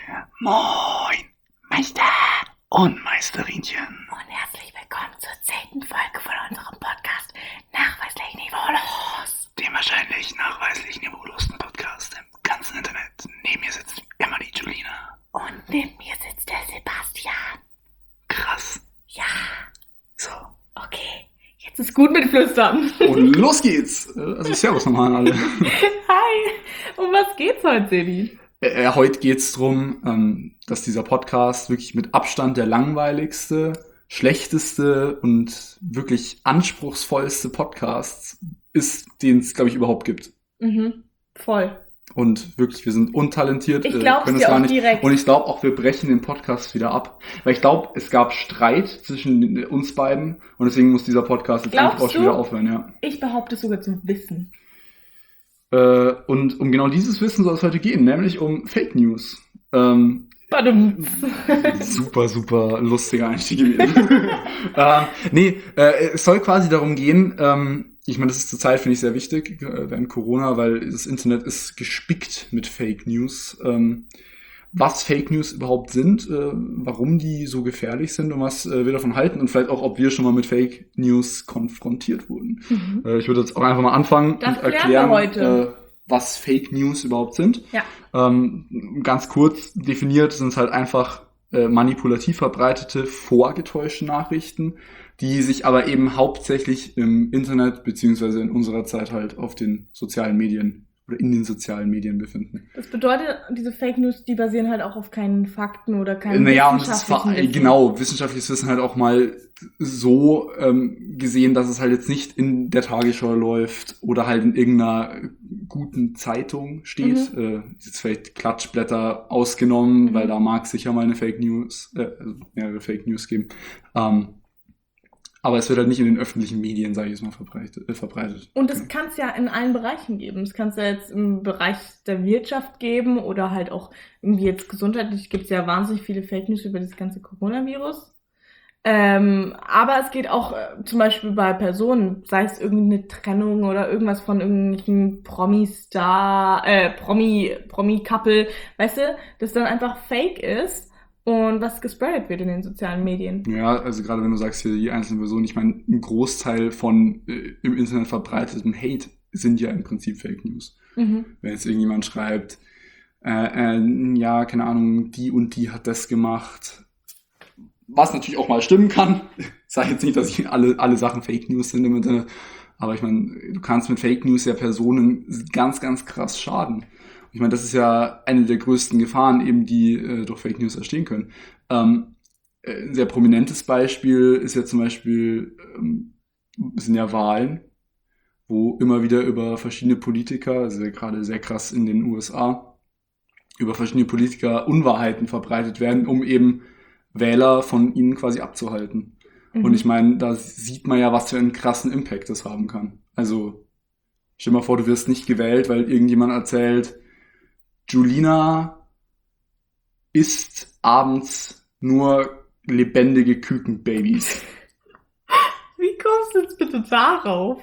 Moin, Meister und Meisterinchen. Und herzlich willkommen zur 10. Folge von unserem Podcast Nachweislich Niveaulos. Dem wahrscheinlich nachweislich niveaulosen Podcast im ganzen Internet. Neben mir sitzt immer die Julina. Und neben mir sitzt der Sebastian. Krass. Ja. So. Okay, jetzt ist gut mit Flüstern. Und los geht's. Also servus nochmal an alle. Hi. Um was geht's heute, Sebi? Heute geht's drum, dass dieser Podcast wirklich mit Abstand der langweiligste, schlechteste und wirklich anspruchsvollste Podcast ist, den es, glaube ich, überhaupt gibt. Voll. Und wirklich, wir sind untalentiert. Ich glaub's können es dir gar auch nicht. direkt. Und ich glaube auch, wir brechen den Podcast wieder ab. Weil ich glaube, es gab Streit zwischen uns beiden und deswegen muss dieser Podcast jetzt Glaubst eigentlich auch schon du? wieder aufhören, ja. Ich behaupte sogar zum Wissen. Und um genau dieses Wissen soll es heute gehen, nämlich um Fake News. Badum. Super lustiger Einstieg gewesen. Es soll quasi darum gehen, ich meine, das ist zurzeit, finde ich, sehr wichtig, während Corona, weil das Internet ist gespickt mit Fake News. Was Fake News überhaupt sind, warum die so gefährlich sind und was wir davon halten und vielleicht auch, ob wir schon mal mit Fake News konfrontiert wurden. Ich würde jetzt auch einfach mal anfangen Das und klären wir erklären, heute. Was Fake News überhaupt sind. Ja. Ganz kurz definiert sind es halt einfach manipulativ verbreitete, vorgetäuschte Nachrichten, die sich aber eben hauptsächlich im Internet beziehungsweise in unserer Zeit halt auf den sozialen Medien oder in den sozialen Medien befinden. Das bedeutet, diese Fake News, die basieren halt auch auf keinen Fakten oder keinen Naja, und es ist wissenschaftlichen Wissen. genau, wissenschaftliches Wissen halt auch mal so gesehen, dass es halt jetzt nicht in der Tagesschau läuft oder halt in irgendeiner guten Zeitung steht. Ist jetzt vielleicht Klatschblätter ausgenommen, weil da mag es sicher mal eine Fake News, also mehrere Fake News geben. Aber es wird halt nicht in den öffentlichen Medien, sage ich jetzt mal, verbreitet. Und das kann es ja in allen Bereichen geben. Es kann es ja jetzt im Bereich der Wirtschaft geben oder halt auch irgendwie jetzt gesundheitlich gibt es ja wahnsinnig viele Fake News über das ganze Coronavirus. Aber es geht auch zum Beispiel bei Personen, sei es irgendeine Trennung oder irgendwas von irgendwelchen Promi-Couple, weißt du, das dann einfach fake ist. Und was gespreadet wird in den sozialen Medien. Ja, also gerade wenn du sagst hier die einzelnen Personen, ich meine, ein Großteil von im Internet verbreiteten Hate sind ja im Prinzip Fake News. Wenn jetzt irgendjemand schreibt, ja, keine Ahnung, die und die hat das gemacht, was natürlich auch mal stimmen kann. Ich sage jetzt nicht, dass alle Sachen Fake News sind im Internet, aber ich meine, du kannst mit Fake News ja Personen ganz krass schaden. Ich meine, das ist ja eine der größten Gefahren, eben die durch Fake News entstehen können. Ein sehr prominentes Beispiel ist ja zum Beispiel, sind ja Wahlen, wo immer wieder über verschiedene Politiker, also gerade sehr krass in den USA, über verschiedene Politiker Unwahrheiten verbreitet werden, um eben Wähler von ihnen quasi abzuhalten. Und ich meine, da sieht man ja, was für einen krassen Impact das haben kann. Also, stell dir mal vor, du wirst nicht gewählt, weil irgendjemand erzählt, Julina isst abends nur lebendige Kükenbabys. Wie kommst du jetzt bitte darauf?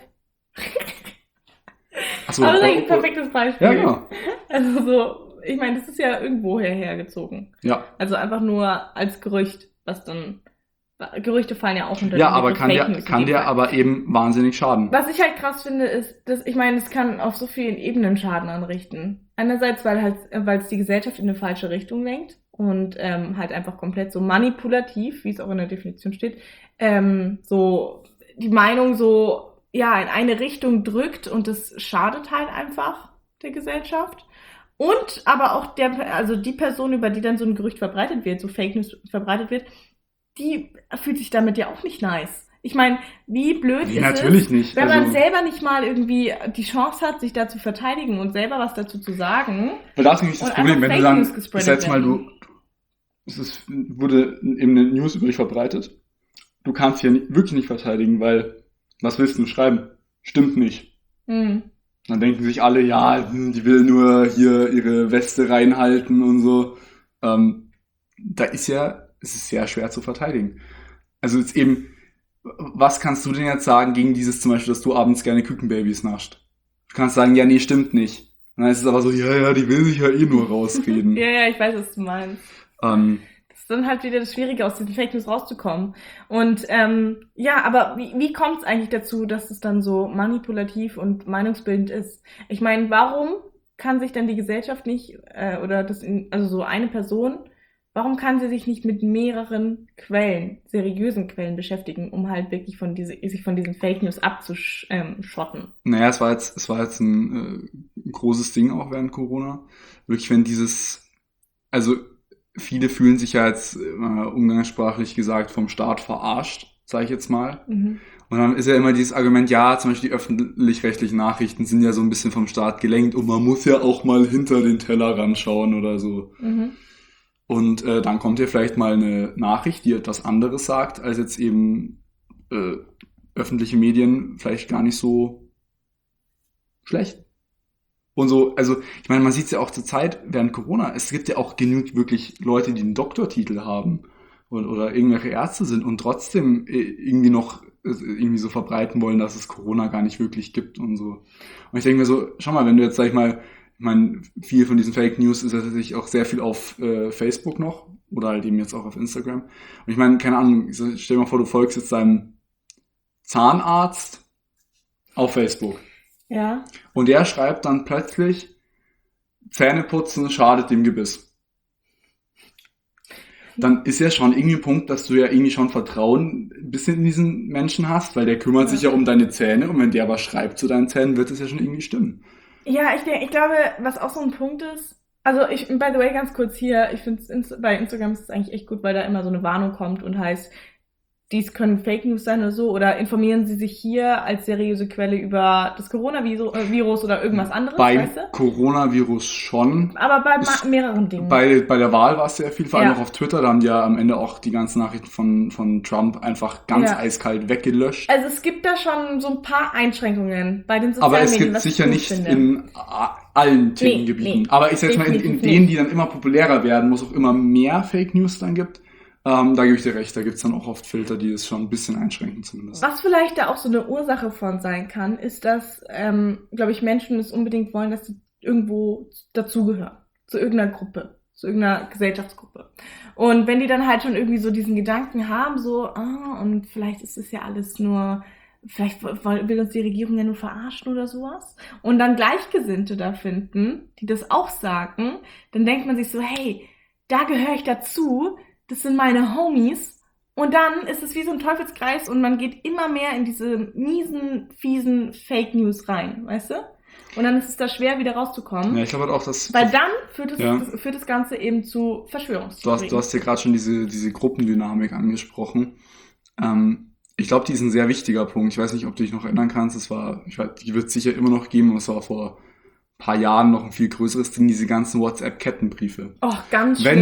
Achso, Aber das ist eigentlich ein perfektes Beispiel. Ja, genau. Also so, ich meine, das ist ja irgendwo hergezogen. Ja. Also einfach nur als Gerücht, was dann... Gerüchte fallen ja auch unter Ja, den aber Begriff kann Fake der, News kann in dem der Fall. aber eben wahnsinnig schaden. Was ich halt krass finde, ist, dass ich meine, es kann auf so vielen Ebenen Schaden anrichten. Einerseits, weil es die Gesellschaft in eine falsche Richtung lenkt und halt einfach komplett so manipulativ, wie es auch in der Definition steht, so die Meinung so ja in eine Richtung drückt und das schadet halt einfach der Gesellschaft. Und aber auch die Person, über die dann so ein Gerücht verbreitet wird, so Fake News verbreitet wird, die fühlt sich damit ja auch nicht nice. Ich meine, wie blöd Nee, ist natürlich es, nicht. wenn Also- man selber nicht mal irgendwie die Chance hat, sich da zu verteidigen und selber was dazu zu sagen. Weil das ist nämlich das Und Problem, einfach wenn du Fake dann, News ich gespreadet sag jetzt mal, werden. wurde eben eine News über dich verbreitet. Du kannst dich ja wirklich nicht verteidigen, weil, was willst du schreiben? Stimmt nicht. Dann denken sich alle, ja, die will nur hier ihre Weste reinhalten und so. Es ist sehr schwer zu verteidigen. Also jetzt eben, was kannst du denn jetzt sagen gegen dieses zum Beispiel, dass du abends gerne Kükenbabys nascht? Du kannst sagen, ja, nee, stimmt nicht. Und dann ist es aber so, ja, die will sich ja eh nur rausreden. Ja, ich weiß, was du meinst. Das ist dann halt wieder das Schwierige, aus diesen Fake News rauszukommen. Und aber wie kommt es eigentlich dazu, dass es dann so manipulativ und meinungsbildend ist? Ich meine, warum kann sich dann die Gesellschaft nicht, so eine Person, warum kann sie sich nicht mit mehreren Quellen, seriösen Quellen beschäftigen, um halt wirklich sich von diesen Fake News abzuschotten? Naja, es war jetzt ein großes Ding auch während Corona. Wirklich, wenn also viele fühlen sich ja jetzt umgangssprachlich gesagt vom Staat verarscht, sage ich jetzt mal. Mhm. Und dann ist ja immer dieses Argument, ja, zum Beispiel die öffentlich-rechtlichen Nachrichten sind ja so ein bisschen vom Staat gelenkt und man muss ja auch mal hinter den Tellerrand schauen oder so. Mhm. Und dann kommt ja vielleicht mal eine Nachricht, die etwas anderes sagt, als jetzt eben öffentliche Medien vielleicht gar nicht so schlecht. Und so, also ich meine, man sieht es ja auch zur Zeit während Corona, es gibt ja auch genügend wirklich Leute, die einen Doktortitel haben oder irgendwelche Ärzte sind und trotzdem irgendwie noch irgendwie so verbreiten wollen, dass es Corona gar nicht wirklich gibt und so. Und ich denke mir so, schau mal, wenn du jetzt, sag ich mal, ich meine, viel von diesen Fake News ist tatsächlich auch sehr viel auf Facebook noch oder halt eben jetzt auch auf Instagram. Und ich meine, keine Ahnung, stell dir mal vor, du folgst jetzt deinem Zahnarzt auf Facebook. Ja. Und der schreibt dann plötzlich, Zähneputzen schadet dem Gebiss. Dann ist ja schon irgendwie ein Punkt, dass du ja irgendwie schon Vertrauen ein bisschen in diesen Menschen hast, weil der kümmert sich ja um deine Zähne und wenn der was schreibt zu deinen Zähnen, wird es ja schon irgendwie stimmen. Ja, ich glaube, was auch so ein Punkt ist, also by the way, ganz kurz hier, ich finde bei Instagram ist es eigentlich echt gut, weil da immer so eine Warnung kommt und heißt, dies können Fake News sein oder so, oder informieren Sie sich hier als seriöse Quelle über das Coronavirus oder irgendwas anderes, weißt du? Beim Coronavirus schon. Aber bei mehreren Dingen. Bei der Wahl war es sehr viel, vor allem auch auf Twitter, da haben die ja am Ende auch die ganzen Nachrichten von Trump einfach ganz eiskalt weggelöscht. Also es gibt da schon so ein paar Einschränkungen bei den sozialen Medien. Aber es Medien, gibt sicher nicht in allen Themengebieten. Nee, aber ich sag mal, in denen, die dann immer populärer werden, wo es auch immer mehr Fake News dann gibt, da gebe ich dir recht, da gibt es dann auch oft Filter, die es schon ein bisschen einschränken zumindest. Was vielleicht da auch so eine Ursache von sein kann, ist, dass, glaube ich, Menschen es unbedingt wollen, dass sie irgendwo dazugehören. Zu irgendeiner Gruppe, zu irgendeiner Gesellschaftsgruppe. Und wenn die dann halt schon irgendwie so diesen Gedanken haben, so, und vielleicht ist es ja alles nur, vielleicht will uns die Regierung ja nur verarschen oder sowas. Und dann Gleichgesinnte da finden, die das auch sagen, dann denkt man sich so, hey, da gehöre ich dazu, das sind meine Homies. Und dann ist es wie so ein Teufelskreis und man geht immer mehr in diese miesen, fiesen Fake News rein, weißt du? Und dann ist es da schwer, wieder rauszukommen. Ja, ich glaube auch, dass... Weil dann führt das Ganze eben zu Verschwörungstheorien. Du hast ja gerade schon diese Gruppendynamik angesprochen. Ich glaube, die ist ein sehr wichtiger Punkt. Ich weiß nicht, ob du dich noch erinnern kannst. Die wird es sicher immer noch geben. Und es war vor paar Jahren noch ein viel größeres Ding, diese ganzen WhatsApp-Kettenbriefe. Oh, ganz schlimm. Wenn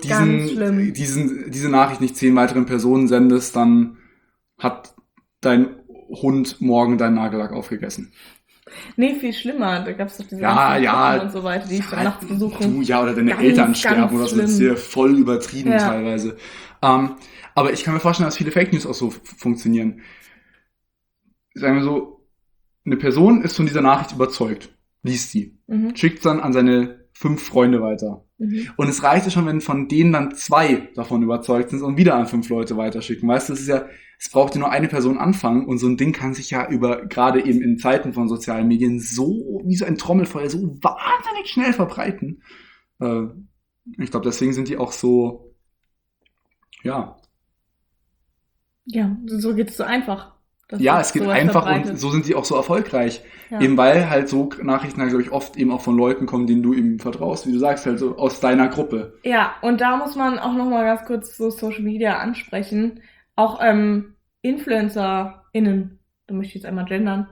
du diese Nachricht nicht 10 weiteren Personen sendest, dann hat dein Hund morgen deinen Nagellack aufgegessen. Nee, viel schlimmer. Da gab es doch diese ganzen und so weiter, die ich dann nachts besuche. Oder deine Eltern sterben oder so. Das ist ja voll übertrieben teilweise. Aber ich kann mir vorstellen, dass viele Fake News auch so funktionieren. Sagen wir so, eine Person ist von dieser Nachricht überzeugt. Liest die, schickt es dann an seine 5 Freunde weiter. Und es reicht ja schon, wenn von denen dann 2 davon überzeugt sind und wieder an 5 Leute weiterschicken. Weißt du, es braucht ja nur eine Person anfangen und so ein Ding kann sich ja gerade eben in Zeiten von sozialen Medien so, wie so ein Trommelfeuer, so wahnsinnig schnell verbreiten. Ich glaube, deswegen sind die auch so, Ja, so geht es so einfach. Es geht einfach verbreitet. Und so sind die auch so erfolgreich. Ja. Eben weil halt so Nachrichten halt, glaube ich, oft eben auch von Leuten kommen, denen du eben vertraust, wie du sagst, halt so aus deiner Gruppe. Ja, und da muss man auch nochmal ganz kurz so Social Media ansprechen. Auch InfluencerInnen, da möchte ich jetzt einmal gendern,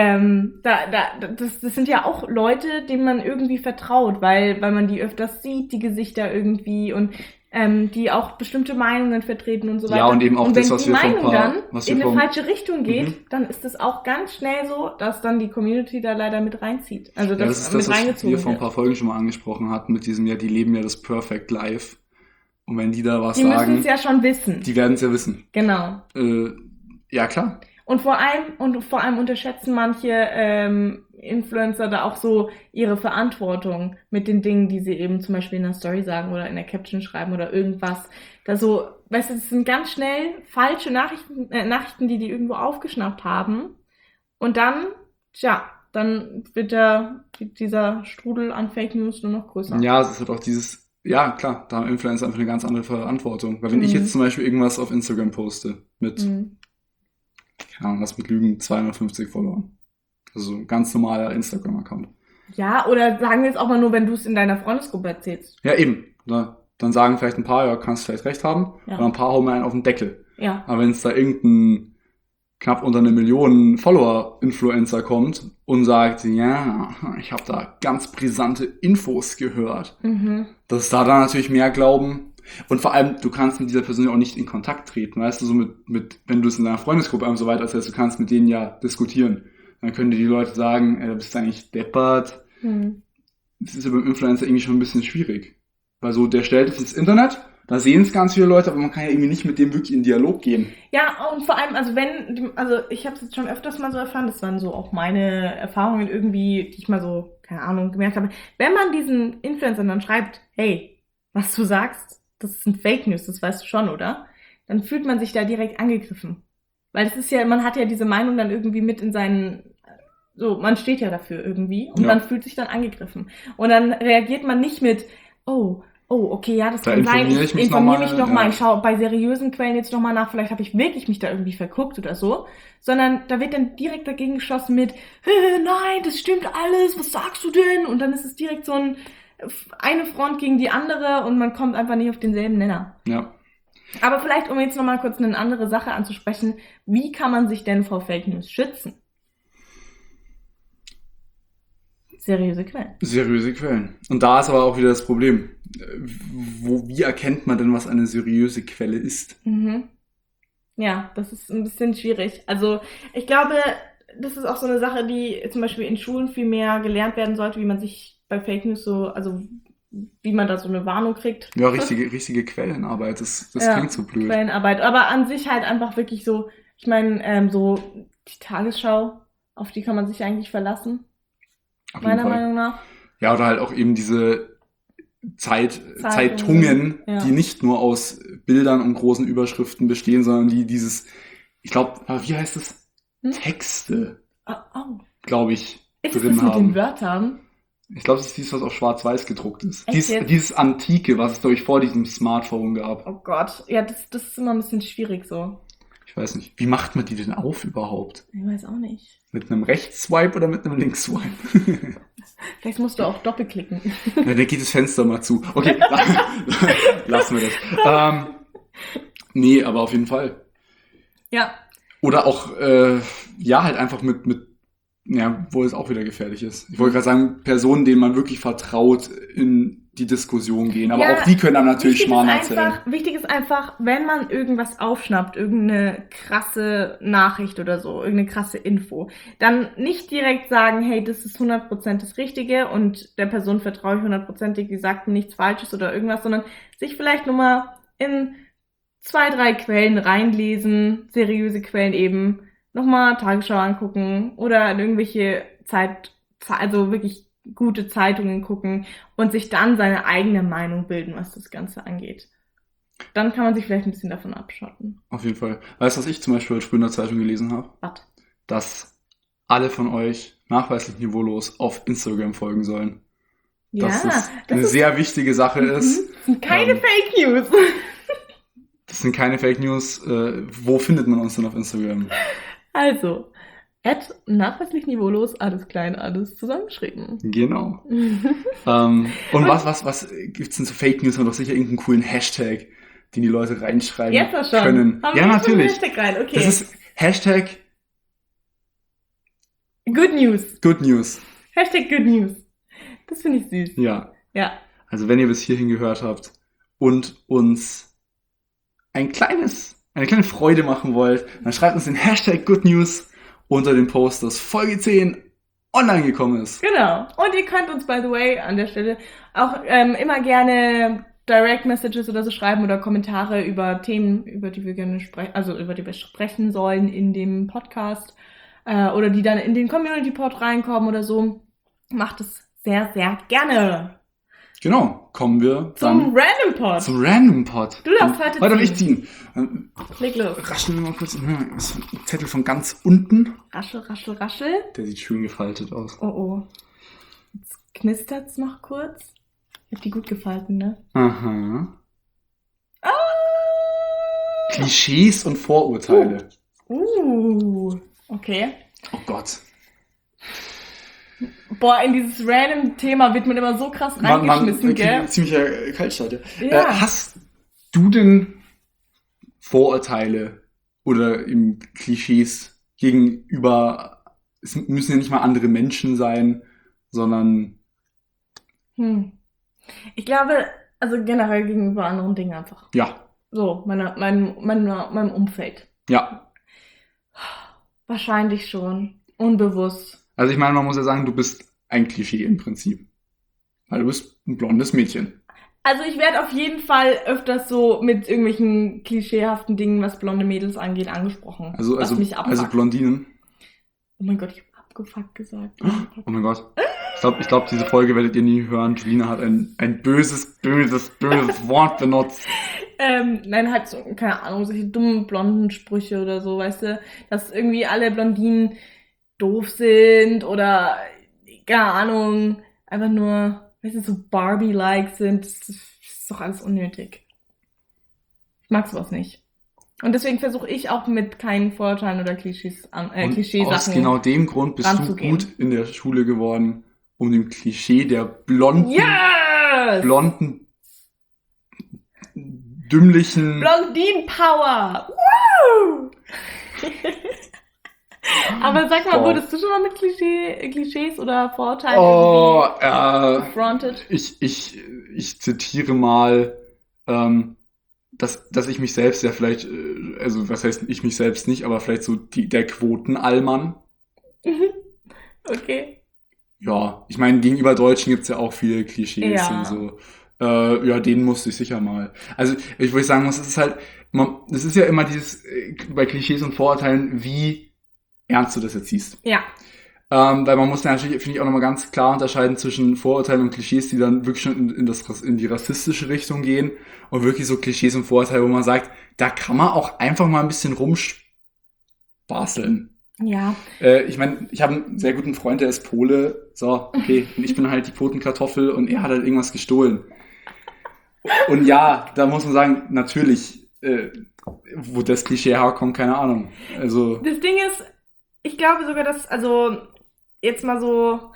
das sind ja auch Leute, denen man irgendwie vertraut, weil man die öfters sieht, die Gesichter irgendwie und die auch bestimmte Meinungen vertreten und so weiter. Ja, und eben auch und das, was wir wenn die Meinung dann in eine falsche Richtung geht, dann ist das auch ganz schnell so, dass dann die Community da leider mit reinzieht. Also das ist das, was wir vor ein paar Folgen schon mal angesprochen hatten, mit diesem, die leben ja das Perfect Life. Und wenn die da was sagen... Die müssen es ja schon wissen. Die werden es ja wissen. Genau. Ja, klar. Und vor allem unterschätzen manche Influencer da auch so ihre Verantwortung mit den Dingen, die sie eben zum Beispiel in der Story sagen oder in der Caption schreiben oder irgendwas. Da so, weißt du, das sind ganz schnell falsche Nachrichten, die irgendwo aufgeschnappt haben. Und dann, dann wird dieser Strudel an Fake News nur noch größer. Ja, es ist halt auch ja klar, da haben Influencer einfach eine ganz andere Verantwortung. Weil wenn ich jetzt zum Beispiel irgendwas auf Instagram poste mit, keine Ahnung, was mit Lügen, 250 Followern. Also ein ganz normaler Instagram-Account. Ja, oder sagen wir jetzt auch mal nur, wenn du es in deiner Freundesgruppe erzählst. Ja, eben. Dann sagen vielleicht ein paar, ja, kannst vielleicht recht haben. Ja. Und ein paar hauen mir einen auf den Deckel. Ja. Aber wenn es da irgendein knapp unter 1 Million Follower-Influencer kommt und sagt, ja, ich habe da ganz brisante Infos gehört, dass da dann natürlich mehr glauben. Und vor allem, du kannst mit dieser Person ja auch nicht in Kontakt treten, weißt du, so mit wenn du es in deiner Freundesgruppe so weit erzählst, du kannst mit denen ja diskutieren. Dann können dir die Leute sagen, du bist eigentlich deppert. Das ist ja beim Influencer irgendwie schon ein bisschen schwierig. Weil so, der stellt es ins Internet, da sehen es ganz viele Leute, aber man kann ja irgendwie nicht mit dem wirklich in Dialog gehen. Ja, und vor allem, also ich habe es jetzt schon öfters mal so erfahren, das waren so auch meine Erfahrungen irgendwie, die ich mal so, keine Ahnung, gemerkt habe. Wenn man diesen Influencern dann schreibt, hey, was du sagst, das sind Fake News, das weißt du schon, oder? Dann fühlt man sich da direkt angegriffen. Weil das ist ja, man hat ja diese Meinung dann irgendwie mit in seinen, so, man steht ja dafür irgendwie und man fühlt sich dann angegriffen. Und dann reagiert man nicht mit, oh, okay, ja, das kann sein, ich informiere mich nochmal, ich schaue bei seriösen Quellen jetzt nochmal nach, vielleicht habe ich wirklich mich da irgendwie verguckt oder so, sondern da wird dann direkt dagegen geschossen mit, nein, das stimmt alles, was sagst du denn? Und dann ist es direkt so eine Front gegen die andere und man kommt einfach nicht auf denselben Nenner. Ja. Aber vielleicht, um jetzt nochmal kurz eine andere Sache anzusprechen, wie kann man sich denn vor Fake News schützen? Seriöse Quellen. Seriöse Quellen. Und da ist aber auch wieder das Problem. Wie erkennt man denn, was eine seriöse Quelle ist? Ja, das ist ein bisschen schwierig. Also ich glaube, das ist auch so eine Sache, die zum Beispiel in Schulen viel mehr gelernt werden sollte, wie man sich bei Fake News wie man da so eine Warnung kriegt. Ja, richtige Quellenarbeit, das klingt so blöd. Quellenarbeit, aber an sich halt einfach wirklich so, ich meine, so die Tagesschau, auf die kann man sich eigentlich verlassen. Meiner Meinung nach. Ja, oder halt auch eben diese Zeitungen, die nicht nur aus Bildern und großen Überschriften bestehen, sondern die ich glaube, wie heißt es? Texte, glaube ich, ist drin das haben. Mit den Wörtern? Ich glaube, das ist dieses, was auf schwarz-weiß gedruckt ist. Echt Dieses Antike, was es, glaube ich, vor diesem Smartphone gab. Oh Gott, ja, das ist immer ein bisschen schwierig so. Ich weiß nicht, wie macht man die denn auf überhaupt? Ich weiß auch nicht. Mit einem Rechtsswipe oder mit einem Linksswipe? Vielleicht musst du auch doppelklicken. Ja, dann geht das Fenster mal zu. Okay, lassen wir das. Nee, aber auf jeden Fall. Ja. Oder auch, halt einfach wo es auch wieder gefährlich ist. Ich wollte gerade sagen, Personen, denen man wirklich vertraut, in die Diskussion gehen. Aber auch die können dann natürlich Schmarrn erzählen. Wichtig ist einfach, wenn man irgendwas aufschnappt, irgendeine krasse Nachricht oder so, irgendeine krasse Info, dann nicht direkt sagen, hey, das ist 100% das Richtige und der Person vertraue ich 100%, die sagt nichts Falsches oder irgendwas, sondern sich vielleicht nur mal in 2, 3 Quellen reinlesen, seriöse Quellen eben, nochmal Tagesschau angucken oder in irgendwelche also wirklich gute Zeitungen gucken und sich dann seine eigene Meinung bilden, was das Ganze angeht. Dann kann man sich vielleicht ein bisschen davon abschotten. Auf jeden Fall. Weißt du, was ich zum Beispiel heute früh in der Zeitung gelesen habe? Was? Dass alle von euch nachweislich niveaulos auf Instagram folgen sollen. Ja, dass das eine sehr wichtige Sache ist. Das sind keine Fake News. Das sind keine Fake News. Wo findet man uns denn auf Instagram? Also, nachweislich niveaulos, alles klein, alles zusammengeschrieben. Genau. Und was gibt's denn zu Fake News? Man doch sicher irgendeinen coolen Hashtag, den die Leute reinschreiben jetzt schon. können. Haben ja, wir natürlich. Hashtag rein? Okay. Das ist Hashtag Good News. Good News. Hashtag Good News. Das finde ich süß. Ja. Ja. Also wenn ihr bis hierhin gehört habt und uns eine kleine Freude machen wollt, dann schreibt uns den Hashtag Good News unter dem Post, dass Folge 10 online gekommen ist. Genau. Und ihr könnt uns, by the way, an der Stelle auch immer gerne Direct Messages oder so schreiben oder Kommentare über Themen, über die wir gerne sprechen sollen in dem Podcast. oder die dann in den Community-Pod reinkommen oder so, macht es sehr, sehr gerne. Genau, kommen wir zum Random Pod. Zum Random Pod. Du darfst heute ziehen. Heute darf ich ziehen. Leg los. Rascheln wir mal kurz. Das ist ein Zettel von ganz unten. Raschel, raschel, raschel. Der sieht schön gefaltet aus. Oh, oh. Jetzt knistert's noch kurz. Ich hab die gut gefalten, ne? Aha. Klischees und Vorurteile. Okay. Oh Gott. Boah, in dieses random Thema wird man immer so krass reingeschmissen, gell? Ziemlicher Kaltstart. Ja. Hast du denn Vorurteile oder eben Klischees gegenüber, es müssen ja nicht mal andere Menschen sein, sondern... Ich glaube, also generell gegenüber anderen Dingen einfach. Ja. So, meinem Umfeld. Ja. Wahrscheinlich schon. Unbewusst. Also ich meine, man muss ja sagen, du bist ein Klischee im Prinzip. Weil du bist ein blondes Mädchen. Also ich werde auf jeden Fall öfters so mit irgendwelchen klischeehaften Dingen, was blonde Mädels angeht, angesprochen. Also Blondinen. Oh mein Gott, ich habe abgefuckt gesagt. Oh mein Gott. Ich glaube, diese Folge werdet ihr nie hören. Julina hat ein böses Wort benutzt. Nein, halt so, keine Ahnung, solche dummen blonden Sprüche oder so, weißt du, dass irgendwie alle Blondinen doof sind oder, keine Ahnung, einfach nur, weißt du, so Barbie-like sind. Das ist doch alles unnötig. Ich mag sowas nicht. Und deswegen versuche ich auch mit keinen Vorurteilen oder Klischeesachen aus genau dem Grund bist du gut in der Schule geworden, um dem Klischee der blonden, dümmlichen... Blondinen-Power! Woo! Aber sag mal, wurdest du schon mal mit Klischees oder Vorurteilen gefrontet? Ich zitiere mal, dass ich mich selbst ja vielleicht, also was heißt ich mich selbst nicht, aber vielleicht so der Quotenallmann. Okay. Ja, ich meine, gegenüber Deutschen gibt's ja auch viele Klischees und so. Denen musste ich sicher mal. Also, wo ich sagen muss, es ist ja immer dieses, bei Klischees und Vorurteilen, wie ernst du das jetzt siehst. Ja. Weil man muss natürlich, finde ich, auch nochmal ganz klar unterscheiden zwischen Vorurteilen und Klischees, die dann wirklich schon in die rassistische Richtung gehen und wirklich so Klischees und Vorurteile, wo man sagt, da kann man auch einfach mal ein bisschen rumspaßeln. Ja. Ich meine, ich habe einen sehr guten Freund, der ist Pole. So, okay, und ich bin halt die Quotenkartoffel und er hat halt irgendwas gestohlen. Und ja, da muss man sagen, natürlich, wo das Klischee herkommt, keine Ahnung. Also das Ding ist, ich glaube sogar, dass, also jetzt mal so,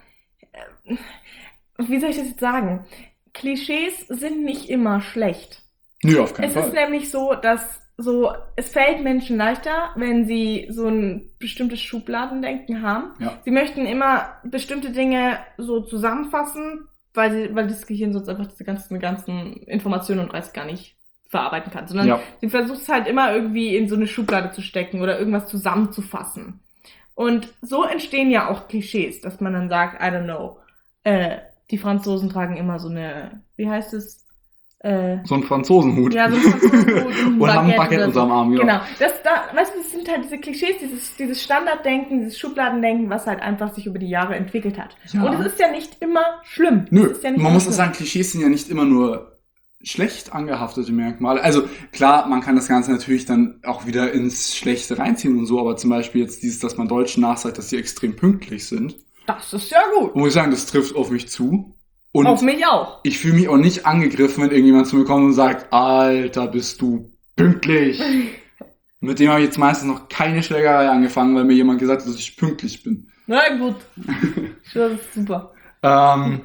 wie soll ich das jetzt sagen? Klischees sind nicht immer schlecht. Nö, auf keinen Fall. Es ist nämlich so, dass es fällt Menschen leichter, wenn sie so ein bestimmtes Schubladendenken haben. Ja. Sie möchten immer bestimmte Dinge so zusammenfassen, weil das Gehirn sonst einfach diese ganzen Informationen und Reiz gar nicht verarbeiten kann, sondern sie versucht es halt immer irgendwie in so eine Schublade zu stecken oder irgendwas zusammenzufassen. Und so entstehen ja auch Klischees, dass man dann sagt, I don't know, die Franzosen tragen immer so eine, wie heißt es? So ein Franzosenhut. Ja, so ein Franzosenhut. Und haben ein Baguette unterm Arm, ja. Genau. Weißt du, das sind halt diese Klischees, dieses Standarddenken, dieses Schubladendenken, was halt einfach sich über die Jahre entwickelt hat. Ja. Und es ist ja nicht immer schlimm. Nö, man muss auch sagen, Klischees sind ja nicht immer nur schlecht angehaftete Merkmale. Also klar, man kann das Ganze natürlich dann auch wieder ins Schlechte reinziehen und so, aber zum Beispiel jetzt dieses, dass man Deutschen nachsagt, dass sie extrem pünktlich sind. Das ist ja gut. Und muss ich sagen, das trifft auf mich zu. Und auf mich auch. Ich fühle mich auch nicht angegriffen, wenn irgendjemand zu mir kommt und sagt, Alter, bist du pünktlich. Mit dem habe ich jetzt meistens noch keine Schlägerei angefangen, weil mir jemand gesagt hat, dass ich pünktlich bin. Na gut. Das ist super. Der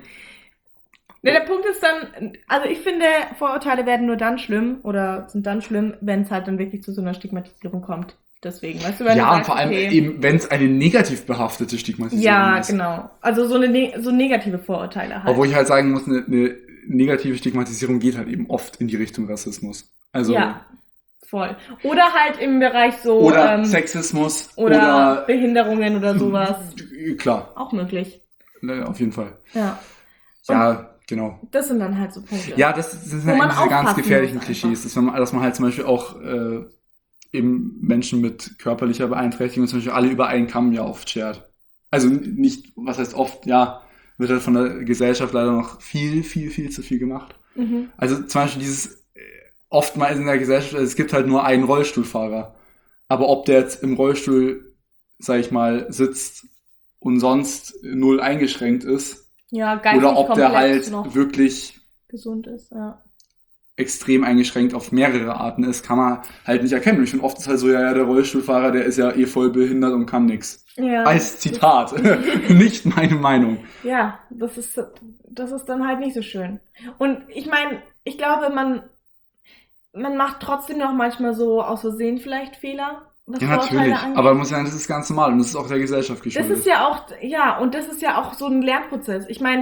Punkt ist dann, also ich finde, Vorurteile werden nur dann schlimm oder sind dann schlimm, wenn es halt dann wirklich zu so einer Stigmatisierung kommt. Deswegen, weißt du, wenn du sagst, und vor allem eben, wenn es eine negativ behaftete Stigmatisierung ist. Ja, genau. Also so negative Vorurteile halt. Obwohl ich halt sagen muss, eine negative Stigmatisierung geht halt eben oft in die Richtung Rassismus. Also ja, voll. Oder halt im Bereich so oder Sexismus oder Behinderungen oder sowas. Klar. Auch möglich. Auf jeden Fall. Ja. Ja, genau. Das sind dann halt so Punkte. Ja, das sind halt diese ganz gefährlichen Klischees, dass man halt zum Beispiel auch eben Menschen mit körperlicher Beeinträchtigung zum Beispiel alle über einen Kamm ja oft schert. Also nicht, was heißt oft, ja, wird halt von der Gesellschaft leider noch viel, viel, viel zu viel gemacht. Also zum Beispiel oftmals in der Gesellschaft, also es gibt halt nur einen Rollstuhlfahrer. Aber ob der jetzt im Rollstuhl, sag ich mal, sitzt und sonst null eingeschränkt ist, Ja, oder ob der komplett halt noch wirklich gesund ist, ja. extrem eingeschränkt auf mehrere Arten ist, kann man halt nicht erkennen. Und ich finde oft ist halt so, ja, der Rollstuhlfahrer, der ist ja eh voll behindert und kann nix. Ja, Als Zitat, nicht meine Meinung. ja, das ist dann halt nicht so schön. Und ich meine, ich glaube, man macht trotzdem noch manchmal so aus Versehen vielleicht Fehler, was Ja, Vorurteile natürlich. angeht. Aber man muss sagen, das ist ganz normal und das ist auch der Gesellschaft Das geschuldet. ist ja auch, ja, und das ist ja auch so ein Lernprozess. Ich meine,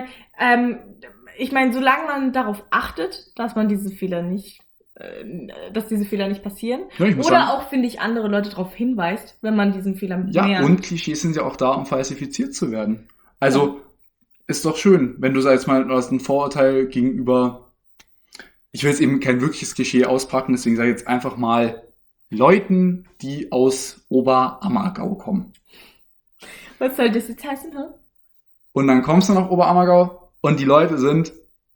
solange man darauf achtet, dass man diese Fehler nicht, dass diese Fehler nicht passieren, Ja, ich muss oder sagen, auch, finde ich, andere Leute darauf hinweist, wenn man diesen Fehler ja, mehr. und Klischees sind ja auch da, um falsifiziert zu werden. Also, ist doch schön, wenn du, sag jetzt mal, du hast ein Vorurteil gegenüber, ich will jetzt eben kein wirkliches Klischee auspacken, deswegen sage ich jetzt einfach mal Leuten, die aus Oberammergau kommen. Was soll das jetzt heißen, hä? Und dann kommst du nach Oberammergau und die Leute sind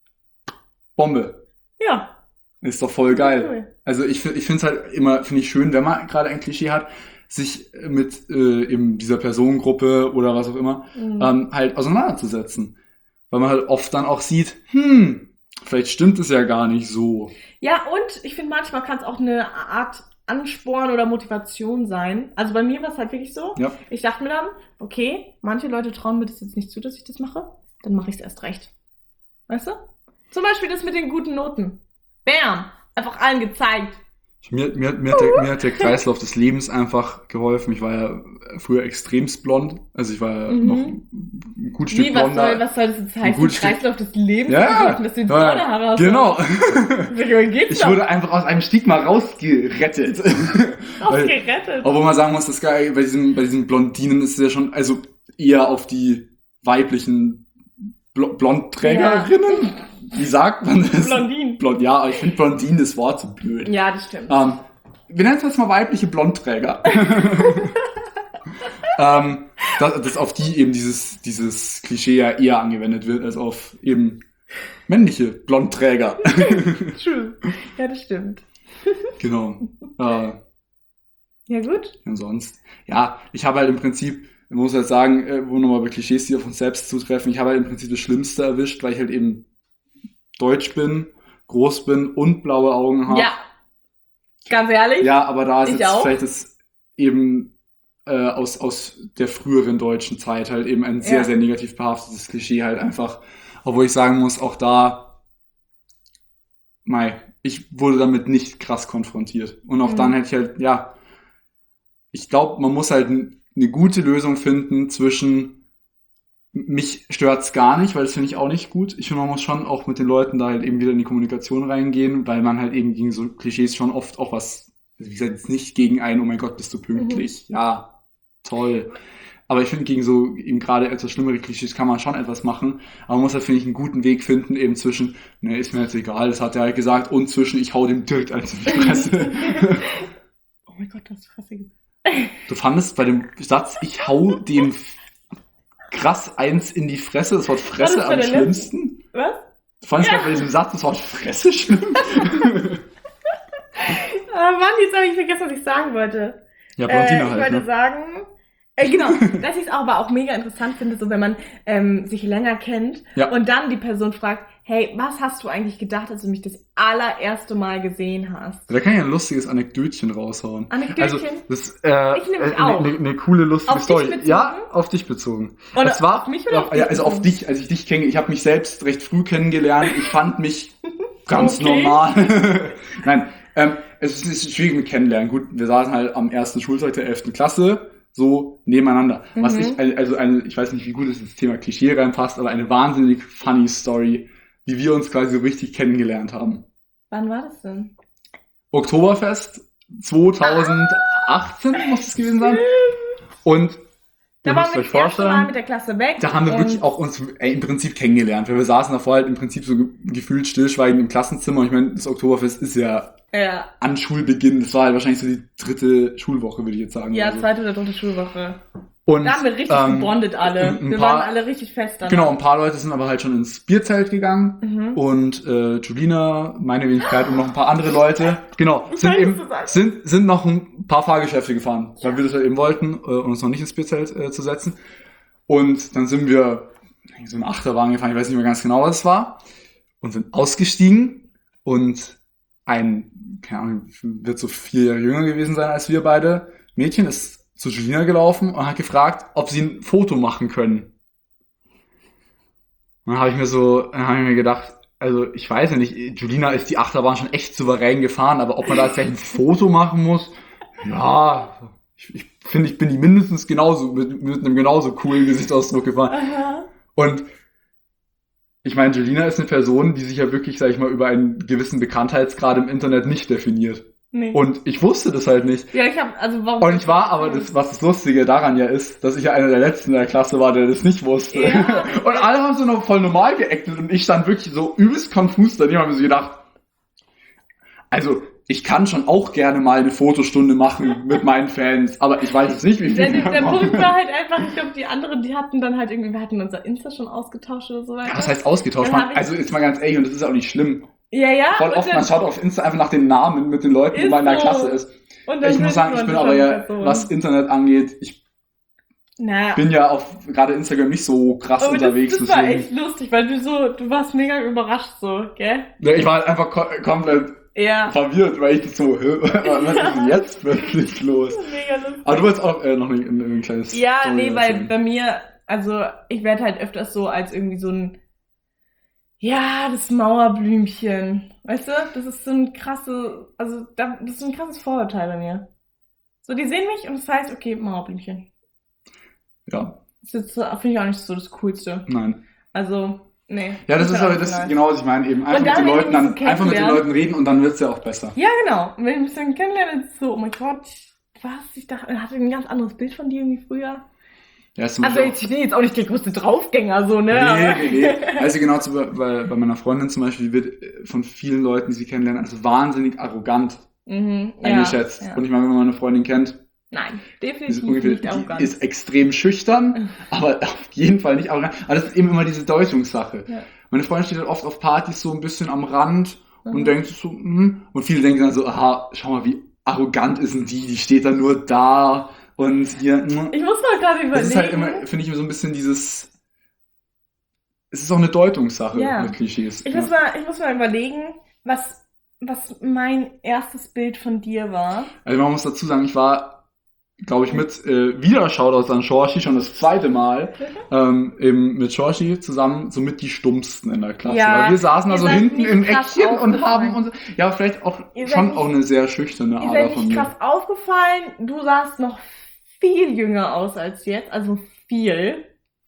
Bombe. Ja. Ist doch voll geil. Cool. Also ich finde es halt immer, finde ich schön, wenn man gerade ein Klischee hat, sich mit eben dieser Personengruppe oder was auch immer halt auseinanderzusetzen. Weil man halt oft dann auch sieht, vielleicht stimmt es ja gar nicht so. Ja, und ich finde, manchmal kann es auch eine Art Ansporn oder Motivation sein. Also bei mir war es halt wirklich so. Ja. Ich dachte mir dann, okay, manche Leute trauen mir das jetzt nicht zu, dass ich das mache. Dann mache ich es erst recht. Weißt du? Zum Beispiel das mit den guten Noten. Bam! Einfach allen gezeigt. Mir hat der Kreislauf des Lebens einfach geholfen. Ich war ja früher extremst blond. Also ich war ja noch ein gutes Stück blonder. Was soll das jetzt heißen? Kreislauf des Lebens? Ja, geholfen, dass du jetzt braune Haare hast. genau. Geht's Ich wurde einfach aus einem Stigma rausgerettet. Rausgerettet. Obwohl man sagen muss, das geil, bei diesen Blondinen ist es ja schon, also eher auf die weiblichen Blondträgerinnen. Ja. Wie sagt man das? Blondinen. Ja, aber ich finde Blondinen das Wort so blöd. Ja, das stimmt. Wir nennen es jetzt mal weibliche Blondträger. dass auf die eben dieses Klischee ja eher angewendet wird, als auf eben männliche Blondträger. True. Ja, das stimmt. Genau. Ja, gut. Und sonst. Ja, ich habe halt im Prinzip, ich muss halt sagen, wo nochmal bei Klischees, die auf uns selbst zutreffen, ich habe halt im Prinzip das Schlimmste erwischt, weil ich halt eben deutsch bin, groß bin und blaue Augen habe. Ja, ganz ehrlich. Ja, aber da ist ich jetzt auch. vielleicht das eben aus der früheren deutschen Zeit halt eben ein sehr, sehr negativ behaftetes Klischee halt einfach. Obwohl ich sagen muss, auch da, ich wurde damit nicht krass konfrontiert. Und auch dann hätte ich halt, ja, ich glaube, man muss halt eine gute Lösung finden zwischen mich stört's gar nicht, weil das finde ich auch nicht gut. Ich finde, man muss schon auch mit den Leuten da halt eben wieder in die Kommunikation reingehen, weil man halt eben gegen so Klischees schon oft auch was, wie gesagt, jetzt nicht gegen einen, oh mein Gott, bist du pünktlich. Ja, toll. Aber ich finde, gegen so eben gerade etwas schlimmere Klischees kann man schon etwas machen. Aber man muss halt, finde ich, einen guten Weg finden, eben zwischen, ne, ist mir jetzt egal, das hat er halt gesagt, und zwischen, ich hau dem direkt eins in die Fresse. Oh mein Gott, du hast Fresse gesagt. Du fandest bei dem Satz, ich hau dem krass eins in die Fresse, das Wort Fresse am schlimmsten. Was? Du fandest bei diesem Satz das Wort Fresse schlimm? Mann, jetzt habe ich vergessen, was ich sagen wollte. Ja, Blondine ich halt, wollte ne? sagen, genau, dass ich es aber auch mega interessant finde, so wenn man sich länger kennt und dann die Person fragt, hey, was hast du eigentlich gedacht, als du mich das allererste Mal gesehen hast? Da kann ich ein lustiges Anekdötchen raushauen. Anekdötchen? Also, das ich nehme auch. Eine coole, lustige auf Story. Dich bezogen? Ja, auf dich bezogen. Oder das war, auf mich oder auf dich? Also auf dich, als ich dich kenne. Ich habe mich selbst recht früh kennengelernt. Ich fand mich ganz normal. Nein, es ist schwierig mit Kennenlernen. Gut, wir saßen halt am ersten Schultag der 11. Klasse so nebeneinander. Was ich weiß nicht, wie gut es ins Thema Klischee reinpasst, aber eine wahnsinnig funny Story, wie wir uns quasi so richtig kennengelernt haben. Wann war das denn? Oktoberfest 2018 muss es gewesen sein. Und Da waren wir das erste Mal mit der Klasse weg. Da haben wir wirklich auch uns im Prinzip kennengelernt, weil wir saßen davor halt im Prinzip so gefühlt stillschweigend im Klassenzimmer. Und ich meine, das Oktoberfest ist ja an Schulbeginn. Das war halt wahrscheinlich so die 3. Schulwoche, würde ich jetzt sagen. Ja, 2. oder 3. Schulwoche. Und da haben wir richtig gebondet alle. Wir waren alle richtig fest danach. Genau, ein paar Leute sind aber halt schon ins Bierzelt gegangen. Und Julina, meine Wenigkeit und noch ein paar andere Leute, genau, sind noch ein paar Fahrgeschäfte gefahren, weil wir das halt eben wollten, uns noch nicht ins Bierzelt zu setzen. Und dann sind wir so eine Achterbahn gefahren, ich weiß nicht mehr ganz genau, was es war, und sind ausgestiegen und ein, keine Ahnung, wird so 4 Jahre jünger gewesen sein als wir beide, Mädchen ist zu Julina gelaufen und hat gefragt, ob sie ein Foto machen können. Und dann habe ich mir gedacht, also ich weiß ja nicht, Julina ist die Achterbahn schon echt souverän gefahren, aber ob man da jetzt ein Foto machen muss, ja, ich finde, ich bin die mindestens genauso, mit einem genauso coolen Gesichtsausdruck gefahren. Aha. Und ich meine, Julina ist eine Person, die sich ja wirklich, sag ich mal, über einen gewissen Bekanntheitsgrad im Internet nicht definiert. Nee. Und ich wusste das halt nicht. Ja, warum? Und ich war aber, was das Lustige daran ja ist, dass ich ja einer der Letzten in der Klasse war, der das nicht wusste. Ja. Und alle haben so noch voll normal geactet und ich stand wirklich so übelst konfus daneben und habe mir so gedacht, also, ich kann schon auch gerne mal eine Fotostunde machen mit meinen Fans, aber ich weiß jetzt nicht, wie viel. Der Punkt war halt einfach, ich glaube, die anderen, die hatten dann halt irgendwie, wir hatten unser Insta schon ausgetauscht oder so weiter. Ja, was heißt ausgetauscht? Also, jetzt mal ganz ehrlich, und das ist auch nicht schlimm. Ja. Voll oft, man schaut auf Insta einfach nach den Namen mit den Leuten, die man in der Klasse ist. Ich muss sagen, ich bin aber ja, was Internet angeht, ich bin ja auf gerade Instagram nicht so krass unterwegs. Das war echt lustig, weil du warst mega überrascht so, gell? Ja, ich war halt einfach komplett verwirrt, weil ich das so, was ist denn jetzt plötzlich los? Mega lustig. Aber du wolltest auch noch ein kleines Story weil bei mir, also ich werde halt öfters so als irgendwie so ein das Mauerblümchen. Weißt du? Das ist so ein das ist so ein krasses Vorurteil bei mir. So, die sehen mich und das heißt, okay, Mauerblümchen. Ja. Das ist jetzt, finde ich auch nicht so das Coolste. Nein. Also, nee. Ja, das ist aber genau, was ich meine, eben einfach mit den Leuten reden und dann wird's ja auch besser. Ja, genau. Und wenn ich mich dann kennenlerne, ist es so, oh mein Gott, ich hatte ein ganz anderes Bild von dir irgendwie früher. Ja, ich bin jetzt auch nicht der größte Draufgänger, so, ne? Nee. Also genau, bei meiner Freundin zum Beispiel, die wird von vielen Leuten, die sie kennenlernen, als wahnsinnig arrogant eingeschätzt. Ja. Und ich meine, wenn man eine Freundin kennt, nein, definitiv nicht arrogant. Die ist extrem schüchtern, aber auf jeden Fall nicht arrogant. Aber das ist eben immer diese Deutungssache. Ja. Meine Freundin steht halt oft auf Partys so ein bisschen am Rand und denkt so, und viele denken dann so, aha, schau mal, wie arrogant ist denn die steht dann nur da. Und hier, ich muss mal gerade überlegen. Das ist halt immer, finde ich, immer so ein bisschen es ist auch eine Deutungssache mit Klischees. Ich muss mal überlegen, was mein erstes Bild von dir war. Also man muss dazu sagen, ich war, glaube ich, mit wieder Shoutouts an Shorshi, schon das 2. Mal, mit Shorshi zusammen somit die Stummsten in der Klasse. Ja, weil wir saßen da so hinten im Eckchen und haben uns, ja, vielleicht auch schon auch eine sehr schüchterne Ader von mir. Ihr seid nicht krass aufgefallen, du sahst noch viel jünger aus als jetzt, also viel.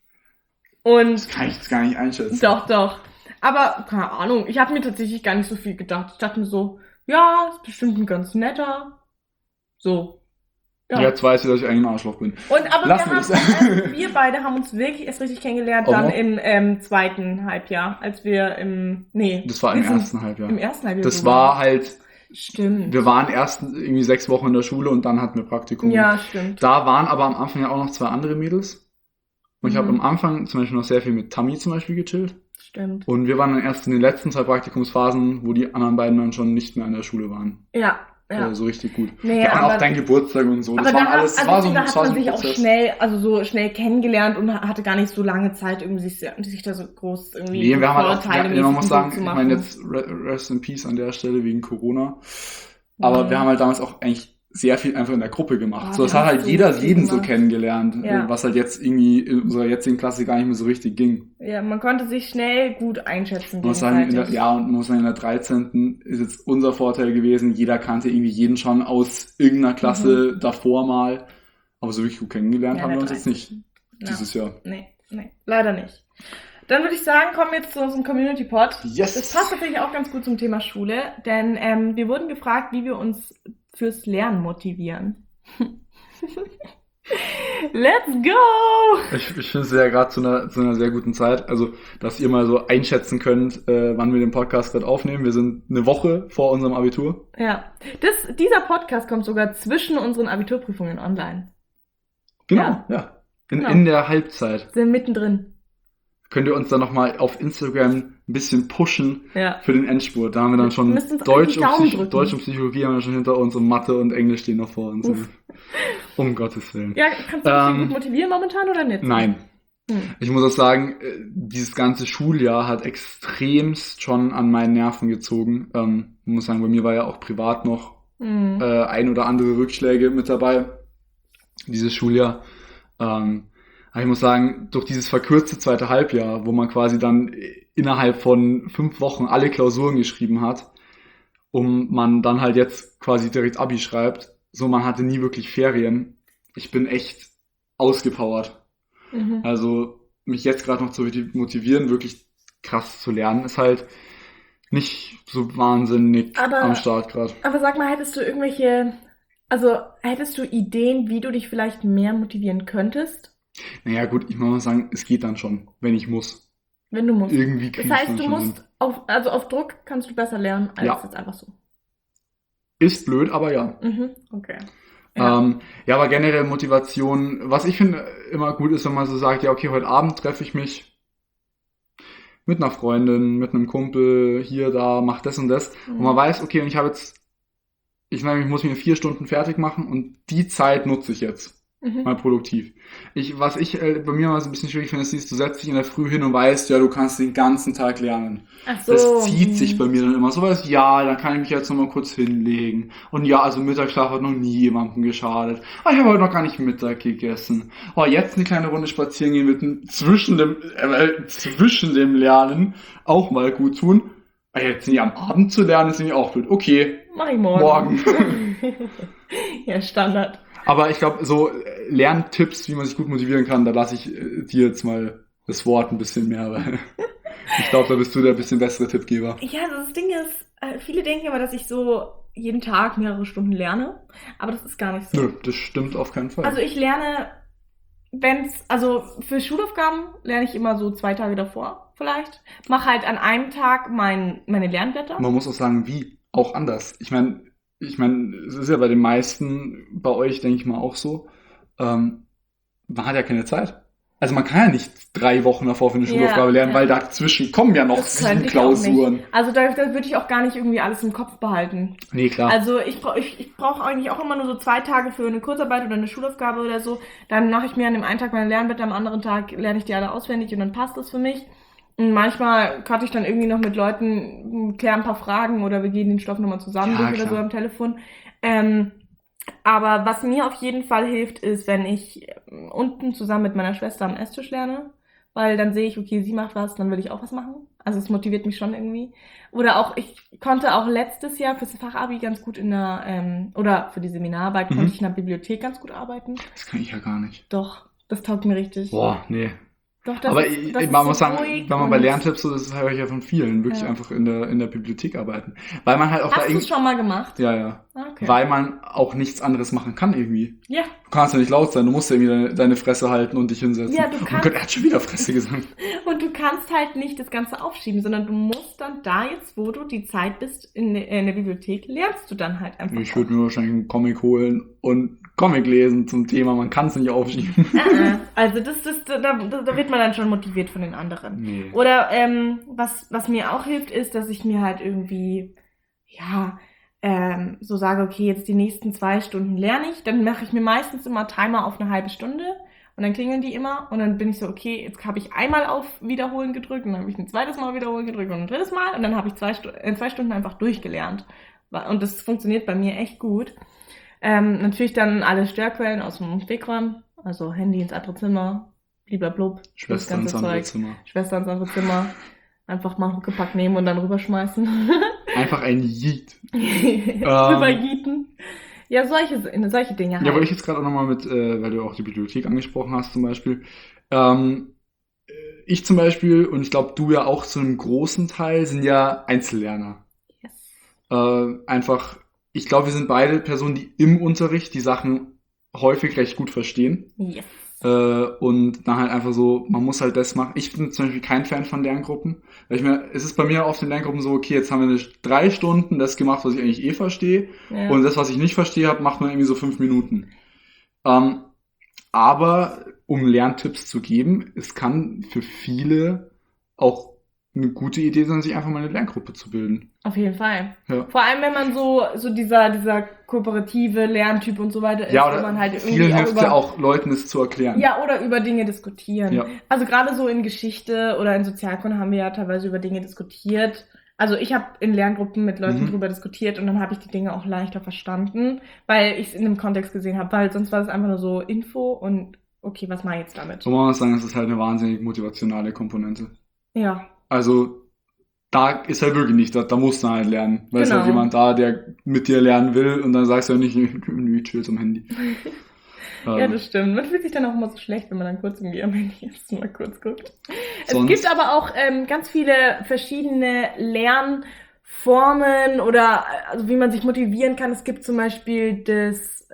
Und das kann ich jetzt gar nicht einschätzen. Doch. Aber, keine Ahnung, ich habe mir tatsächlich gar nicht so viel gedacht. Ich dachte mir so, ja, ist bestimmt ein ganz netter. So. Ja. Jetzt weiß ich, dass ich eigentlich ein Arschloch bin. Aber wir beide haben uns wirklich erst richtig kennengelernt, dann im 2. Halbjahr, als wir das war im 1. Halbjahr. Im 1. Halbjahr. Das war halt... Stimmt. Wir waren erst irgendwie 6 Wochen in der Schule und dann hatten wir Praktikum. Ja, stimmt. Da waren aber am Anfang ja auch noch 2 andere Mädels. Und ich habe am Anfang zum Beispiel noch sehr viel mit Tammy zum Beispiel gechillt. Stimmt. Und wir waren dann erst in den letzten 2 Praktikumsphasen, wo die anderen beiden dann schon nicht mehr in der Schule waren. Ja. So richtig gut. Nee, ja, und auch dein Geburtstag und so. Das waren alles, da hat man sich auch schnell kennengelernt und hatte gar nicht so lange Zeit, irgendwie sich da so groß irgendwie. Nee, wir haben halt auch, man muss sagen, ich meine jetzt Rest in Peace an der Stelle wegen Corona. Aber wir haben halt damals auch eigentlich sehr viel einfach in der Gruppe gemacht. Ja, so, es hat halt jeder jeden so kennengelernt, was halt jetzt irgendwie in unserer jetzigen Klasse gar nicht mehr so richtig ging. Ja, man konnte sich schnell gut einschätzen. Und man muss sagen, in der 13. ist jetzt unser Vorteil gewesen, jeder kannte irgendwie jeden schon aus irgendeiner Klasse davor mal. Aber so wirklich gut kennengelernt haben wir uns jetzt nicht dieses Jahr. Nee, leider nicht. Dann würde ich sagen, kommen wir jetzt zu unserem Community-Pod. Yes. Das passt natürlich auch ganz gut zum Thema Schule, denn wir wurden gefragt, wie wir uns fürs Lernen motivieren. Let's go! Ich finde es ja gerade zu einer sehr guten Zeit. Also, dass ihr mal so einschätzen könnt, wann wir den Podcast gerade aufnehmen. Wir sind eine Woche vor unserem Abitur. Ja. Dieser Podcast kommt sogar zwischen unseren Abiturprüfungen online. Genau, ja. Genau. In der Halbzeit. Sind mittendrin. Könnt ihr uns dann nochmal auf Instagram ein bisschen pushen Ja. für den Endspurt. Da haben wir dann schon Deutsch und Psychologie haben wir schon hinter uns und Mathe und Englisch stehen noch vor uns. Um Gottes Willen. Ja, kannst du dich gut motivieren momentan oder nicht? Nein. Ich muss auch sagen, dieses ganze Schuljahr hat extremst schon an meinen Nerven gezogen. Ich muss sagen, bei mir war ja auch privat noch ein oder andere Rückschläge mit dabei, dieses Schuljahr. Aber ich muss sagen, durch dieses verkürzte zweite Halbjahr, wo man quasi dann innerhalb von 5 Wochen alle Klausuren geschrieben hat, man dann halt jetzt quasi direkt Abi schreibt, so man hatte nie wirklich Ferien. Ich bin echt ausgepowert. Also mich jetzt gerade noch zu motivieren, wirklich krass zu lernen, ist halt nicht so wahnsinnig am Start gerade. Aber sag mal, hättest du Ideen, wie du dich vielleicht mehr motivieren könntest? Naja gut, ich muss mal sagen, es geht dann schon, wenn ich muss. Wenn du musst. Irgendwie das heißt, du musst, auf Druck kannst du besser lernen, als jetzt einfach so. Ist blöd, aber ja. Okay. Ja. Aber generell Motivation, was ich finde immer gut ist, wenn man so sagt, ja okay, heute Abend treffe ich mich mit einer Freundin, mit einem Kumpel, hier, da, mach das und das. Und man weiß, okay, und ich muss mir 4 Stunden fertig machen und die Zeit nutze ich jetzt. Mal produktiv. Was ich bei mir mal so ein bisschen schwierig finde, ist, du setzt dich in der Früh hin und weißt, ja, du kannst den ganzen Tag lernen. Ach so. Das zieht sich bei mir dann immer so was, ja, dann kann ich mich jetzt noch mal kurz hinlegen. Und ja, also Mittagsschlaf hat noch nie jemandem geschadet. Ich habe heute noch gar nicht Mittag gegessen. Jetzt eine kleine Runde spazieren gehen mit zwischen dem Lernen auch mal gut tun. Jetzt nicht am Abend zu lernen, ist nämlich auch blöd. Okay. Mach ich morgen. Ja, Standard. Aber ich glaube, so Lerntipps, wie man sich gut motivieren kann, da lasse ich dir jetzt mal das Wort ein bisschen mehr, weil ich glaube, da bist du der bisschen bessere Tippgeber. Ja, das Ding ist, viele denken immer, dass ich so jeden Tag mehrere Stunden lerne, aber das ist gar nicht so. Nö, das stimmt auf keinen Fall. Also ich lerne, für Schulaufgaben lerne ich immer so 2 Tage davor vielleicht. Mache halt an einem Tag meine Lernblätter. Man muss auch sagen, wie? Auch anders. Ich meine, es ist ja bei den meisten, bei euch denke ich mal auch so, man hat ja keine Zeit. Also man kann ja nicht 3 Wochen davor für eine Schulaufgabe lernen, weil dazwischen kommen ja noch 7 Klausuren. Also da würde ich auch gar nicht irgendwie alles im Kopf behalten. Nee, klar. Also ich brauche eigentlich auch immer nur so 2 Tage für eine Kurzarbeit oder eine Schulaufgabe oder so. Dann mache ich mir an dem einen Tag meine Lernblätter, am anderen Tag lerne ich die alle auswendig und dann passt das für mich. Und manchmal quatsche ich dann irgendwie noch mit Leuten, kläre ein paar Fragen oder wir gehen den Stoff nochmal zusammen durch oder so am Telefon. Aber was mir auf jeden Fall hilft, ist, wenn ich unten zusammen mit meiner Schwester am Esstisch lerne, weil dann sehe ich, okay, sie macht was, dann will ich auch was machen. Also es motiviert mich schon irgendwie. Oder auch, ich konnte auch letztes Jahr fürs Fachabi ganz gut oder für die Seminararbeit konnte ich in der Bibliothek ganz gut arbeiten. Das kann ich ja gar nicht. Doch, das taugt mir richtig. Boah, nee. Doch, man muss sagen, wenn man bei Lerntipps so, das höre ich ja von vielen, wirklich einfach in der Bibliothek arbeiten. Weil man halt auch Hast du es schon mal gemacht? Ja. Okay. Weil man auch nichts anderes machen kann irgendwie. Ja. Du kannst ja nicht laut sein, du musst ja irgendwie deine Fresse halten und dich hinsetzen. Ja, du kannst. Oh Gott, er hat schon wieder Fresse gesagt. Und du kannst halt nicht das Ganze aufschieben, sondern du musst dann da jetzt, wo du die Zeit bist in der Bibliothek, lernst du dann halt einfach. Ich würde mir wahrscheinlich einen Comic holen und Comic lesen zum Thema, man kann es nicht aufschieben. Also da wird man dann schon motiviert von den anderen. Nee. Oder was mir auch hilft, ist, dass ich mir halt irgendwie, so sage, okay, jetzt die nächsten 2 Stunden lerne ich, dann mache ich mir meistens immer Timer auf eine halbe Stunde und dann klingeln die immer und dann bin ich so, okay, jetzt habe ich einmal auf Wiederholen gedrückt und dann habe ich ein zweites Mal Wiederholen gedrückt und ein drittes Mal und dann habe ich 2 Stunden einfach durchgelernt. Und das funktioniert bei mir echt gut. Natürlich dann alle Störquellen aus dem Wegräumen, also Handy ins andere Zimmer, bliblablub, Schwester ins andere Zimmer. Schwester ins andere Zimmer. Einfach mal Huckepack nehmen und dann rüberschmeißen. Einfach ein Yeet. Rübergieten. Ja, solche Dinge halt. Ja, aber ich jetzt gerade auch nochmal weil du auch die Bibliothek angesprochen hast zum Beispiel. Ich zum Beispiel, und ich glaube du ja auch zu einem großen Teil, sind ja Einzellerner. Yes. Ich glaube, wir sind beide Personen, die im Unterricht die Sachen häufig recht gut verstehen. Yes. Und dann halt einfach so, man muss halt das machen. Ich bin zum Beispiel kein Fan von Lerngruppen. Es ist bei mir oft in Lerngruppen so, okay, jetzt haben wir 3 Stunden das gemacht, was ich eigentlich verstehe. Ja. Und das, was ich nicht verstehe habe, macht man irgendwie so 5 Minuten. Aber um Lerntipps zu geben, es kann für viele auch eine gute Idee sein, sich einfach mal eine Lerngruppe zu bilden. Auf jeden Fall. Ja. Vor allem, wenn man so dieser kooperative Lerntyp und so weiter ist, ja, oder wo man halt irgendwie vielen hilft ja auch, Leuten es zu erklären. Ja, oder über Dinge diskutieren. Ja. Also gerade so in Geschichte oder in Sozialkunde haben wir ja teilweise über Dinge diskutiert. Also ich habe in Lerngruppen mit Leuten drüber diskutiert und dann habe ich die Dinge auch leichter verstanden, weil ich es in einem Kontext gesehen habe, weil sonst war es einfach nur so Info und okay, was mache ich jetzt damit? So muss man sagen, es ist halt eine wahnsinnig motivationale Komponente. Ja. Also da ist halt wirklich nicht, da musst du halt lernen. Weil es halt jemand da, der mit dir lernen will und dann sagst du ja nicht, ich chill zum Handy. Ja, das stimmt. Man fühlt sich dann auch immer so schlecht, wenn man dann kurz irgendwie am Handy ist und mal kurz guckt. Es gibt aber auch ganz viele verschiedene Lernformen oder also wie man sich motivieren kann. Es gibt zum Beispiel das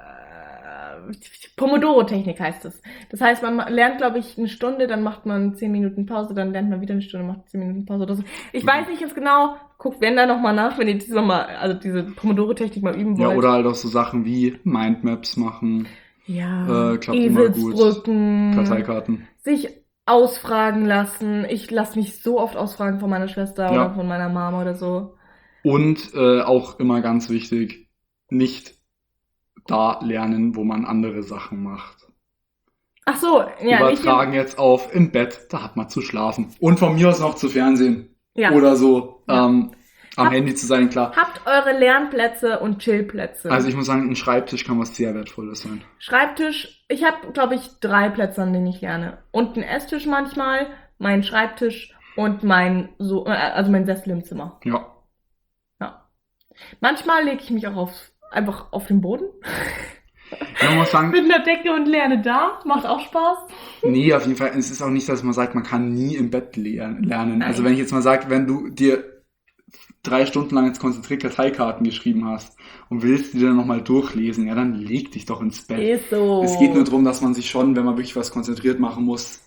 Pomodoro-Technik heißt es. Das heißt, man lernt, glaube ich, 1 Stunde, dann macht man 10 Minuten Pause, dann lernt man wieder 1 Stunde, macht 10 Minuten Pause oder so. Ich weiß nicht jetzt genau, guckt wenn da nochmal nach, wenn ihr diese Pomodoro-Technik mal üben wollt. Ja, oder halt auch so Sachen wie Mindmaps machen. Ja, klappt immer gut. Drücken, Karteikarten. Sich ausfragen lassen. Ich lasse mich so oft ausfragen von meiner Schwester oder von meiner Mama oder so. Und auch immer ganz wichtig, nicht da lernen, wo man andere Sachen macht. Ach so, ja. Übertragen jetzt auf im Bett, da hat man zu schlafen. Und von mir aus noch zu Fernsehen. Ja. Oder so. Ja. Am Handy zu sein, klar. Habt eure Lernplätze und Chillplätze. Also ich muss sagen, ein Schreibtisch kann was sehr Wertvolles sein. Schreibtisch, ich habe, glaube ich, 3 Plätze, an denen ich lerne. Und einen Esstisch manchmal, mein Schreibtisch und mein Sessel im Zimmer. Ja. Manchmal lege ich mich auch einfach auf den Boden. Ja, man muss sagen, mit einer Decke und lerne da. Macht auch Spaß. Nee, auf jeden Fall. Es ist auch nicht, dass man sagt, man kann nie im Bett lernen. Nein. Also wenn ich jetzt mal sage, wenn du dir 3 Stunden lang jetzt konzentriert Karteikarten geschrieben hast und willst die dann nochmal durchlesen, ja, dann leg dich doch ins Bett. Ist so. Es geht nur darum, dass man sich schon, wenn man wirklich was konzentriert machen muss,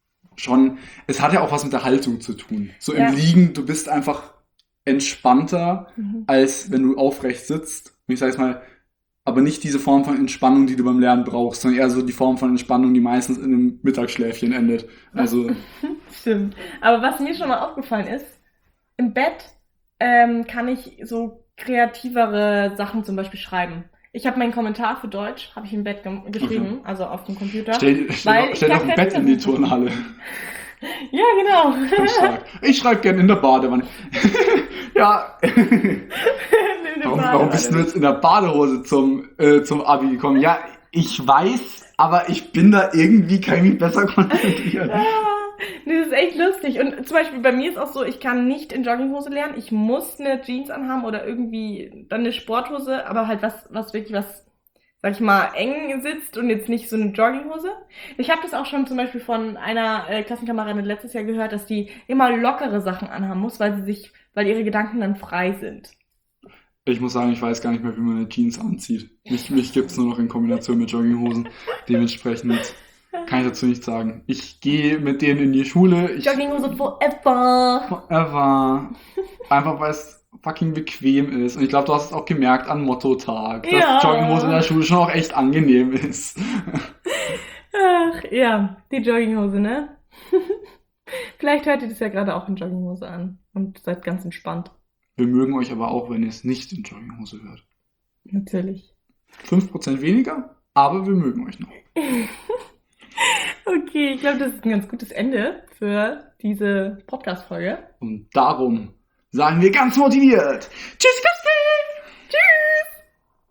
es hat ja auch was mit der Haltung zu tun. So im Liegen, du bist einfach entspannter, als wenn du aufrecht sitzt. Und ich sage jetzt mal, aber nicht diese Form von Entspannung, die du beim Lernen brauchst, sondern eher so die Form von Entspannung, die meistens in einem Mittagsschläfchen endet. Also stimmt. Aber was mir schon mal aufgefallen ist, im Bett kann ich so kreativere Sachen zum Beispiel schreiben. Ich habe meinen Kommentar für Deutsch, habe ich im Bett geschrieben, also auf dem Computer. Stell doch ein Bett in die Turnhalle. Ja, genau. Ich schreibe gerne in der Badewanne. Ja. Warum bist du jetzt in der Badehose zum Abi gekommen? Ja, ich weiß, aber ich bin da irgendwie, kann ich mich besser konzentrieren. Ja, das ist echt lustig. Und zum Beispiel bei mir ist auch so, ich kann nicht in Jogginghose lernen. Ich muss eine Jeans anhaben oder irgendwie dann eine Sporthose, aber halt was wirklich sag ich mal, eng sitzt und jetzt nicht so eine Jogginghose. Ich habe das auch schon zum Beispiel von einer Klassenkameradin letztes Jahr gehört, dass die immer lockere Sachen anhaben muss, weil ihre Gedanken dann frei sind. Ich muss sagen, ich weiß gar nicht mehr, wie man eine Jeans anzieht. Mich gibt's nur noch in Kombination mit Jogginghosen. Dementsprechend kann ich dazu nichts sagen. Ich gehe mit denen in die Schule. Jogginghose forever. Forever. Einfach weil es fucking bequem ist. Und ich glaube, du hast es auch gemerkt an Motto-Tag, dass Jogginghose in der Schule schon auch echt angenehm ist. Ach, ja, die Jogginghose, ne? Vielleicht hört ihr das ja gerade auch in Jogginghose an und seid ganz entspannt. Wir mögen euch aber auch, wenn ihr es nicht in Jogginghose hört. Natürlich. 5% weniger, aber wir mögen euch noch. Okay, ich glaube, das ist ein ganz gutes Ende für diese Podcast-Folge. Und darum sagen wir ganz motiviert: Tschüss,